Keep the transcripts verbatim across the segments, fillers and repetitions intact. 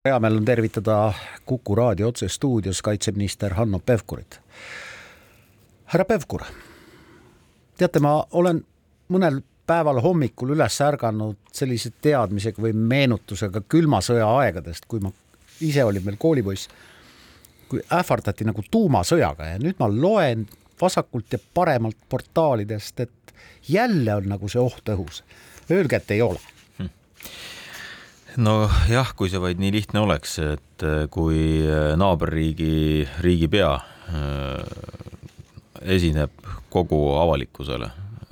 Hea meil on tervitada Kuku raadio otse stuudios kaitseminister Hanno Pevkurit. Härra Pevkur, teate, ma olen mõnel päeval hommikul üles ärganud sellise teadmisega või meenutusega külma sõja aegadest, kui ma ise olin meil koolipoiss, kui ähvardati nagu tuumasõjaga ja nüüd ma loen vasakult ja paremalt portaalidest, et jälle on nagu see oht õhus. Öelge, et ei ole. No jah, kui see vaid nii lihtne oleks, et kui naaberriigi riigipea esineb kogu avalikkusele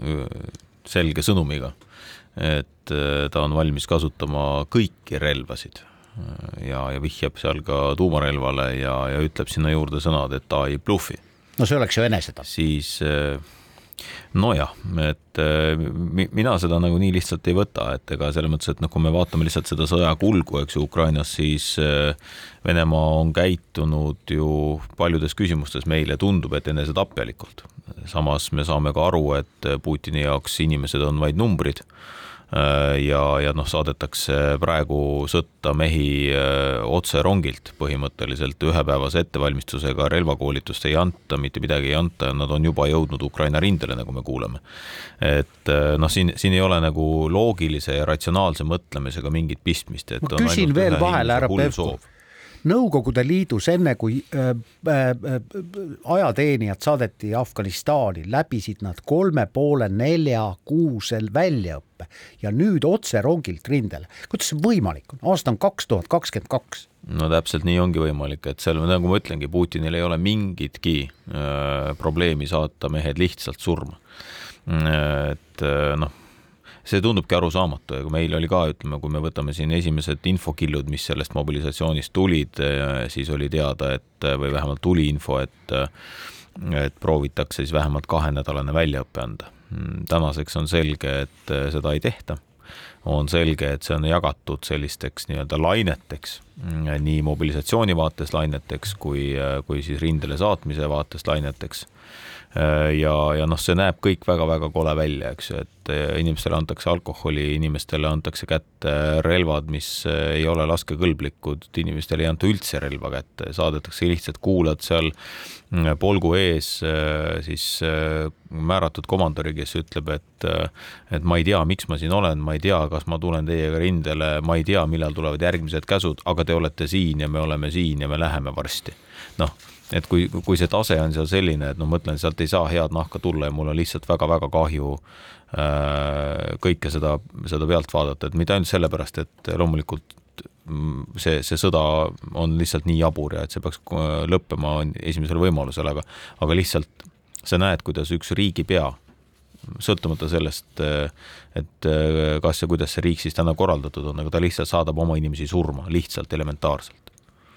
selge sõnumiga, et ta on valmis kasutama kõiki relvasid ja, ja vihjab seal ka tuumarelvale ja, ja ütleb sinna juurde sõnad, et ta ei bluffi. No see oleks ju enesetapp. Siis nojah, et mina seda nagu nii lihtsalt ei võta, et ega selle mõttes, et noh, kui me vaatame lihtsalt seda sõja kulgu, eks ju, Ukrainas, siis Venemaa on käitunud ju paljudes küsimustes meile tundub, et enesetapjalikult. Samas me saame ka aru, et Putini jaoks inimesed on vaid numbrid ja, ja noh, saadetakse praegu sõtta mehi otse rongilt põhimõtteliselt ühepäevase ettevalmistusega, relvakoolitust ei anta, mitte midagi ei anta, nad on juba jõudnud Ukraina rindele, nagu me kuuleme. Et noh, siin, siin ei ole nagu loogilise ja ratsionaalse mõtlemisega mingit pistmist. Et ma küsin veel vahele, härra Pevkur. Nõukogude liidus enne kui äh, äh, ajateenijad saadeti Afganistani, läbisid nad kolme poole nelja kuusel väljaõppe ja nüüd otse rongilt rindele. Kuidas see võimalik on? Aasta on kaks tuhat kakskümmend kaks. No täpselt nii ongi võimalik, et seal, nagu ma ütlengi, Putinil ei ole mingitki äh, probleemi saata mehed lihtsalt surma. Et äh, noh, see tundubki arusaamatu ja kui meil oli ka, ütleme, kui me võtame siin esimesed infokillud, mis sellest mobilisatsioonist tulid, siis oli teada, et või vähemalt tuli info, et, et proovitakse siis vähemalt kahenädalane väljaõppe anda. Tänaseks on selge, et seda ei tehta. On selge, et see on jagatud sellisteks nii-öelda laineteks, nii mobilisatsiooni vaates laineteks kui, kui siis rindele saatmise vaates laineteks. Ja, ja noh, see näeb kõik väga-väga kole välja, eks ju, et inimestele antakse alkoholi, inimestele antakse kätte relvad, mis ei ole laskekõlblikud, inimestele ei anta üldse relva kätte, saadetakse lihtsalt kuulad seal polgu ees siis määratud komandori, kes ütleb, et, et ma ei tea, miks ma siin olen, ma ei tea, kas ma tulen teiega rindele, ma ei tea, millal tulevad järgmised käsud, aga te olete siin ja me oleme siin ja me läheme varsti. Noh, et kui, kui see tase on seal selline, et no mõtlen, sealt ei saa head nahka tulla ja mul on lihtsalt väga-väga kahju äh, kõike seda, seda pealt vaadata, et mitte ainult sellepärast, et loomulikult see, see sõda on lihtsalt nii jabur ja et see peaks lõppema esimesel võimalusel, aga, aga lihtsalt sa näed, kuidas üks riigipea, sõltumata sellest, et kas ja kuidas see riik siis täna korraldatud on, aga ta lihtsalt saadab oma inimesi surma, lihtsalt elementaarselt.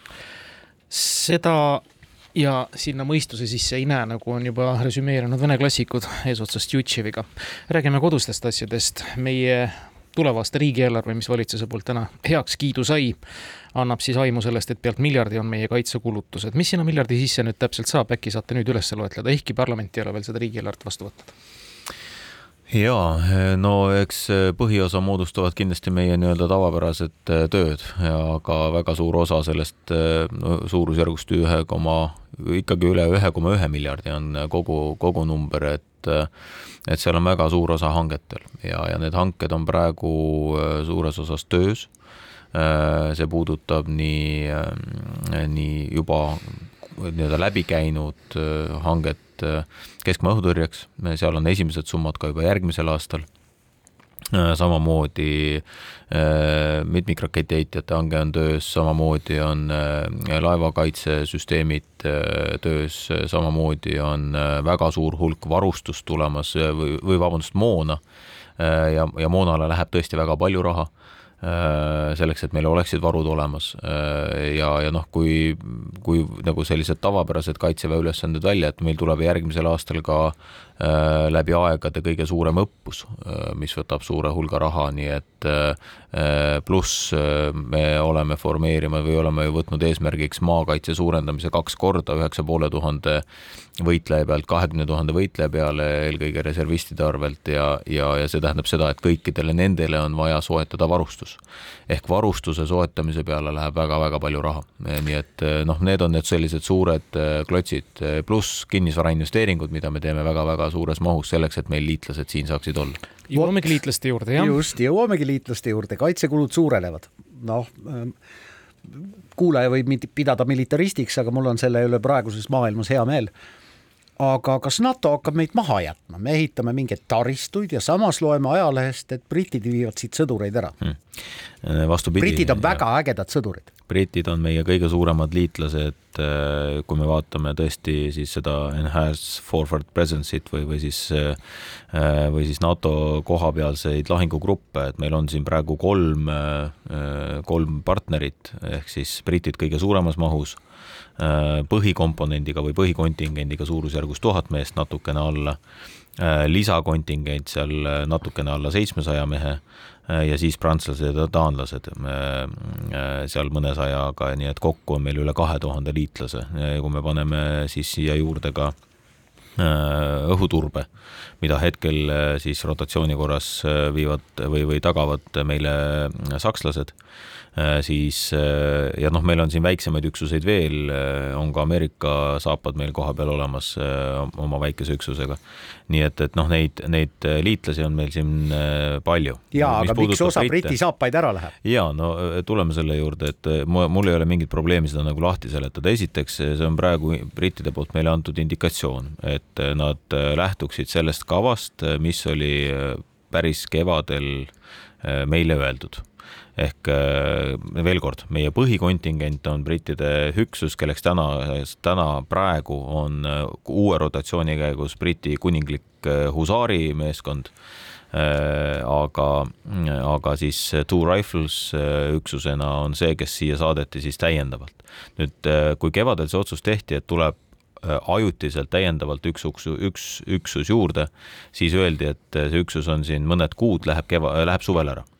Seda ja sinna mõistuse sisse ei näe, nagu on juba resümeerinud vene klassikud eesotsast Jutševiga. Räägime kodustest asjadest. Meie tulevaste riigieelarve, mis valitsuse poolt täna heaks kiidu sai, annab siis aimu sellest, et pealt miljardi on meie kaitsekulutused. Mis sinna miljardi sisse nüüd täpselt saab? Äkki saate nüüd üles loetleda, ehkki parlament ei ole veel seda riigieelarvet vastu võtnud? Jaa, no eks põhiosa moodustavad kindlasti meie nii-öelda tavapärased tööd, aga väga suur osa sellest no, suurusjärgust ühe koma, ikkagi üle ühe koma ühe miljardi on kogu, kogu number, et, et seal on väga suur osa hangetel ja, ja need hanked on praegu suures osas töös. See puudutab nii, nii juba nii-öelda läbi käinud hanget keskmaa õhutõrjeks, seal on esimesed summad ka juba järgmisel aastal. Samamoodi mitmikraketiheitjate hange on töös, samamoodi on laevakaitsesüsteemid töös, samamoodi on väga suur hulk varustust tulemas või, või vabandust moona ja, ja moonale läheb tõesti väga palju raha selleks, et meil oleksid varud olemas ja, ja noh, kui, kui nagu sellised tavapärased kaitseväe ülesanded välja, et meil tuleb järgmisel aastal ka läbi aegade kõige suurem õppus, mis võtab suure hulga raha, nii et pluss me oleme formeerima või oleme võtnud eesmärgiks maakaitse suurendamise kaks korda, üheksa poole tuhande võitleja pealt kahekümne tuhande võitleja peale, eelkõige reservistide arvelt ja, ja, ja see tähendab seda, et kõikidele nendele on vaja soetada varustus. varustus. Ehk varustuse soetamise peale läheb väga-väga palju raha. Nii et noh, need on need sellised suured klotsid, pluss kinnisvarainvesteeringud, mida me teeme väga-väga suures mahus selleks, et meil liitlased siin saaksid olla. Jõuamegi liitlaste juurde, jah? Just, jõuamegi liitlaste juurde. Kaitsekulud suurenevad. Noh, kuulaja võib pidada militaristiks, aga mul on selle üle praeguses maailmas hea meel. Aga kas NATO hakkab meid maha jätma? Me ehitame mingeid taristuid ja samas loeme ajalehest, et britid viivad siit sõdureid ära. Hmm. Vastupidi, britid on väga ja. ägedad sõdurid. Britid on meie kõige suuremad liitlased, kui me vaatame tõesti siis seda enhanced forward presence'it või, või, siis, või siis NATO kohapealseid lahingugruppe, et meil on siin praegu kolm, kolm partnerit, ehk siis britid kõige suuremas mahus, põhikomponendiga või põhikontingendiga suurusjärgus tuhat meest natukene alla, lisakontingent seal natukene alla seitsmesaja mehe ja siis prantslased ja taanlased seal mõnesajaga, nii et kokku on meil üle kahe tuhande liitlase. Kui me paneme siis siia juurde ka õhuturbe, mida hetkel siis rotatsiooni korras viivad või, või tagavad meile sakslased, siis ja noh, meil on siin väiksemaid üksuseid veel, on ka Ameerika saapad meil koha peal olemas oma väikese üksusega. Nii et, et noh, neid, neid liitlasi on meil siin palju. Jaa, aga miks osa Britte, Briti saapaid ära läheb? Jaa, no tuleme selle juurde, et mul ei ole mingit probleemi seda nagu lahti seletada. Esiteks, see on praegu brittide poolt meile antud indikatsioon, et nad lähtuksid sellest kavast, mis oli päris kevadel meile öeldud. Ehk veel kord, meie põhikontingent on brittide üksus, kelleks täna, täna praegu on uue rotatsiooni käigus Briti kuninglik husaari meeskond, aga, aga siis Two Rifles üksusena on see, kes siia saadeti siis täiendavalt. Nüüd, kui kevadel see otsus tehti, et tuleb ajutiselt täiendavalt üks, üks üksus juurde, siis öeldi, et see üksus on siin mõned kuud, läheb, keva, läheb suvel ära.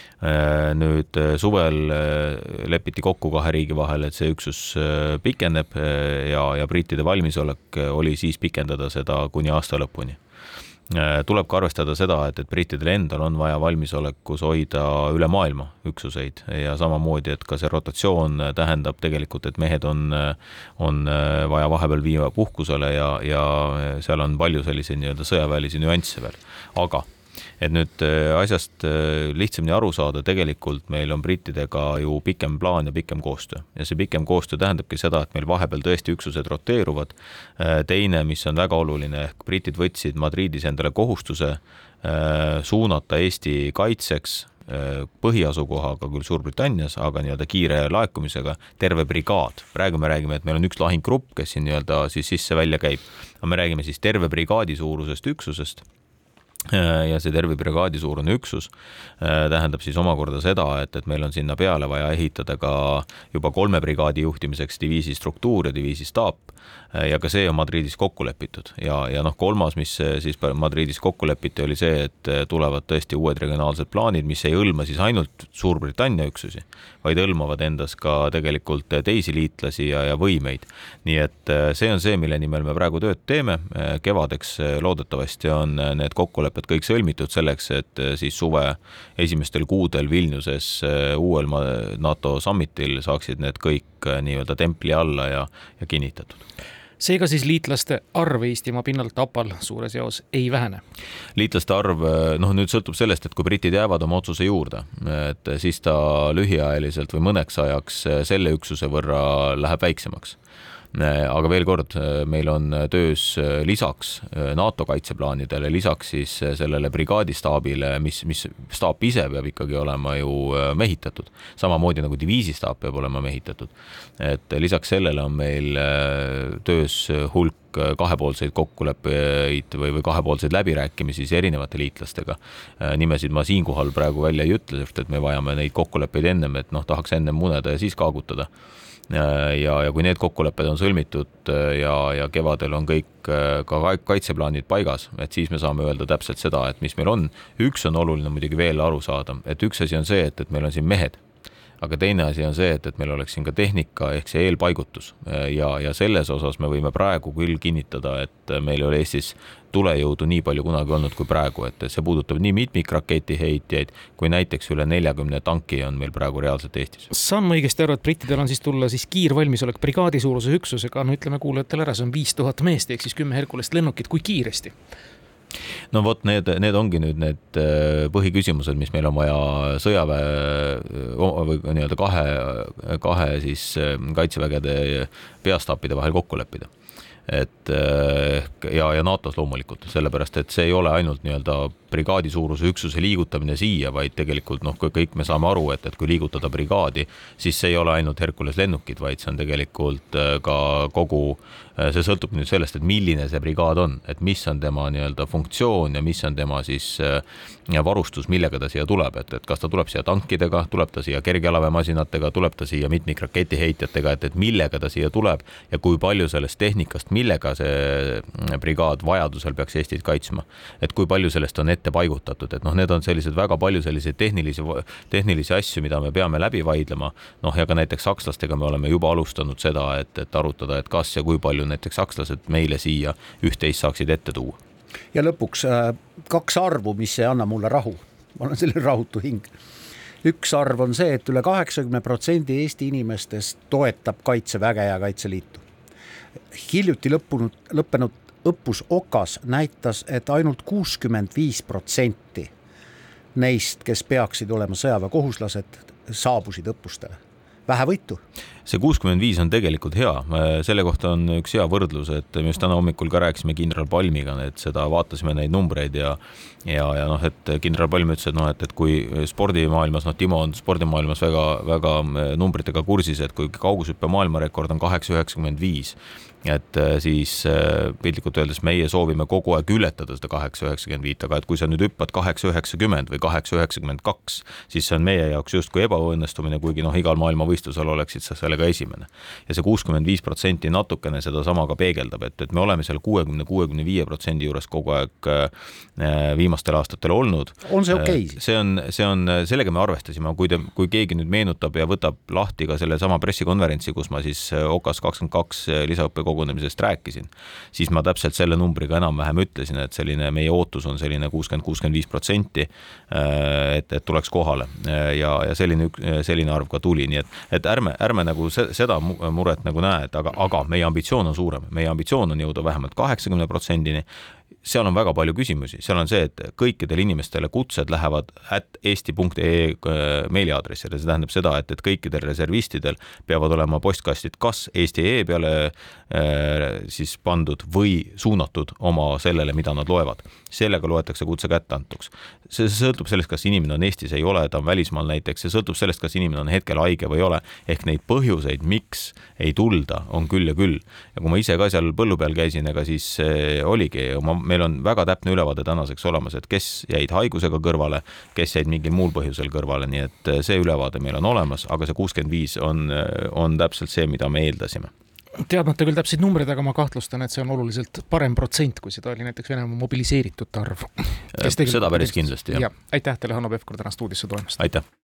Nüüd suvel lepiti kokku kahe riigi vahel, et see üksus pikeneb ja, ja brittide valmisolek oli siis pikendada seda kuni aasta lõpuni. Tuleb ka arvestada seda, et, et brittidel endal on vaja valmisolekus hoida üle maailma üksuseid ja samamoodi, et ka see rotatsioon tähendab tegelikult, et mehed on, on vaja vahepeal viia puhkusele ja, ja seal on palju selliseid nii-öelda sõjaväelisi nüansse veel. Aga et nüüd asjast lihtsamini aru saada, tegelikult meil on brittidega ju pikem plaan ja pikem koostöö. Ja see pikem koostöö tähendabki seda, et meil vahepeal tõesti üksused roteeruvad. Teine, mis on väga oluline, ehk britid võtsid Madridis endale kohustuse suunata Eesti kaitseks põhiasukohaga küll Suurbritannias, aga nii-öelda kiire laekumisega terve brigaad. Praegu me räägime, et meil on üks lahinggrupp, kes siin nii-öelda siis sisse välja käib. Aga me räägime siis terve brigaadi suurusest üksusest. Ja see terve brigaadi suurune üksus tähendab siis omakorda seda, et, et meil on sinna peale vaja ehitada ka juba kolme brigaadi juhtimiseks diviisi struktuur ja diviisi staap ja ka see on Madridis kokku lepitud ja, ja noh, kolmas, mis siis Madridis kokku lepiti, oli see, et tulevad tõesti uued regionaalsed plaanid, mis ei hõlma siis ainult Suurbritannia üksusi, vaid hõlmavad endas ka tegelikult teisi liitlasi ja, ja võimeid. Nii et see on see, mille nimel me praegu tööd teeme. Kevadeks loodetavasti on need kokkulepped kõik sõlmitud selleks, et siis suve esimestel kuudel Vilniuses uuel NATO summitil saaksid need kõik nii-öelda templi alla ja, ja kinnitatud. Seega siis liitlaste arv Eestimaa pinnalt Tapal suures jaos ei vähene? Liitlaste arv, noh nüüd sõltub sellest, et kui britid jäävad oma otsuse juurde, et siis ta lühiajaliselt või mõneks ajaks selle üksuse võrra läheb väiksemaks. Aga veel kord, meil on töös lisaks NATO kaitseplaanidele, lisaks siis sellele brigaadistaabile, mis, mis staap ise peab ikkagi olema ju mehitatud. Samamoodi nagu diviisistaap peab olema mehitatud. Et lisaks sellele on meil töös hulk kahepoolseid kokkuleppeid või, või kahepoolseid läbirääkimisi erinevate liitlastega. Nimesid ma siinkohal praegu välja ei ütle, sest et me vajame neid kokkuleppeid ennem, et noh, tahaks ennem muneda ja siis kaagutada. Ja, ja kui need kokkulepped on sõlmitud ja, ja kevadel on kõik ka kaitseplaanid paigas, et siis me saame öelda täpselt seda, et mis meil on. Üks on oluline muidugi veel aru saada, et üks asi on see, et, et meil on siin mehed, aga teine asi on see, et, et meil oleks siin ka tehnika ehk see eelpaigutus ja, ja selles osas me võime praegu küll kinnitada, et meil ei ole Eestis tulejõudu nii palju kunagi olnud kui praegu, et see puudutab nii mitmikraketi heitjaid kui näiteks üle neljakümne tanki on meil praegu reaalselt Eestis. Saan ma õigesti aru, et brittidel on siis tulla siis kiirvalmisolek brigaadi suuruse üksusega, no ütleme kuulajatele ära, see on viis tuhat meest ehk siis kümme Herkulest lennukit, kui kiiresti? No vot, need, need ongi nüüd need põhiküsimused, mis meil on vaja sõjaväe või nii-öelda kahe, kahe siis kaitsevägede peastaapide vahel kokku leppida. Et ja, ja NATOs loomulikult, sellepärast, et see ei ole ainult nii-öelda brigaadi suuruse üksuse liigutamine siia, vaid tegelikult noh, kõik me saame aru, et, et kui liigutada brigaadi, siis see ei ole ainult Herkules lennukid, vaid see on tegelikult ka kogu, see sõltub nüüd sellest, et milline see brigaad on, et mis on tema nii-öelda funktsioon ja mis on tema siis varustus, millega ta siia tuleb, et, et kas ta tuleb siia tankidega, tuleb ta siia kergjalaväemasinatega, tuleb ta siia mitmikraketiheitjatega, et, et millega ta siia tuleb ja kui palju sellest tehnikast, millega see brigaad vajadusel peaks Eestit kaitsma, et kui palju sellest on ette paigutatud, et noh, need on sellised väga palju selliseid tehnilisi, tehnilisi asju, mida me peame läbi vaidlema, noh ja ka näiteks sakslastega me oleme juba alustanud seda, et, et arutada, et kas ja kui palju näiteks sakslased meile siia üht-teist saaksid ette tuua. Ja lõpuks kaks arvu, mis ei anna mulle rahu, ma olen selline rahutu hing. Üks arv on see, et üle kaheksakümne protsendi Eesti inimestest toetab kaitseväge ja kaitseliitu. Hiljuti lõppunud, lõppenud õppus Okas näitas, et ainult kuuskümmend viis protsenti neist, kes peaksid olema sõjaväekohuslased, saabusid õppustele. Vähe võitu. See kuuskümmend viis on tegelikult hea. Selle kohta on üks hea võrdlus, et me just täna hommikul ka rääkisime kindral Palmiga, et seda vaatasime neid numbreid ja, ja, ja noh, et kindral Palm ütles, et, noh, et, et kui spordimaailmas, noh, Timo on spordimaailmas väga, väga numbritega kursis, et kui kaugushüppe maailmarekord on kaheksa üheksakümmend viis, et siis piltlikult öeldes meie soovime kogu aeg ületada seda kaheksa üheksakümmend viis, aga et kui sa nüüd hüppad kaheksa üheksakümmend või kaheksa üheksakümmend kaks, siis see on meie jaoks justkui ebaõnnestumine, kuigi noh, igal maailmavõistlusel oleksid sa sellega esimene. Ja see kuuskümmend viis protsenti natukene seda sama ka peegeldab, et, et me oleme seal kuuekümne kuni kuuekümne viie protsendi juures kogu aeg viimastel aastatel olnud. On see okei? See on, see on, sellega me arvestasime, kui, te, kui keegi nüüd meenutab ja võtab lahti ka selle sama pressikonverentsi, kus ma siis Okas kakskümmend kaks lisaõppe kogunemisest rääkisin, siis ma täpselt selle numbriga enam-vähem ütlesin, et selline meie ootus on selline kuuskümmend kuni kuuskümmend viis protsenti, et, et tuleks kohale ja, ja selline, selline arv ka tuli, nii et, et ärme, ärme nagu seda muret nagu näed, aga, aga meie ambitsioon on suurem, meie ambitsioon on jõuda vähemalt kaheksakümne protsendini, seal on väga palju küsimusi, seal on see, et kõikidel inimestele kutsed lähevad at eesti punkt ee meiliaadressile, see tähendab seda, et, et kõikidel reservistidel peavad olema postkastid kas Eesti E peale äh, siis pandud või suunatud oma sellele, mida nad loevad. Sellega loetakse kutse kätte antuks. See sõltub sellest, kas inimene on Eestis, ei ole, ta on välismaal näiteks, see sõltub sellest, kas inimene on hetkel haige või ei ole, ehk neid põhjuseid, miks ei tulda, on küll ja küll. Ja kui ma ise ka seal põllu peal käisin, ega siis äh, oligi, ma, meil on väga täpne ülevaade tänaseks olemas, et kes jäid haigusega kõrvale, kes jäid mingil muul põhjusel kõrvale, nii et see ülevaade meil on olemas, aga see kuuskümmend viis on, on täpselt see, mida me eeldasime. Teadmata küll täpseid numbreid, aga ma kahtlustan, et see on oluliselt parem protsent, kui seda oli näiteks Venemaa mobiliseeritud arv. Seda päris kindlasti, jah. Ja, aitäh teile, Hanno Pevkur, täna stuudisse tulemast. Aitäh.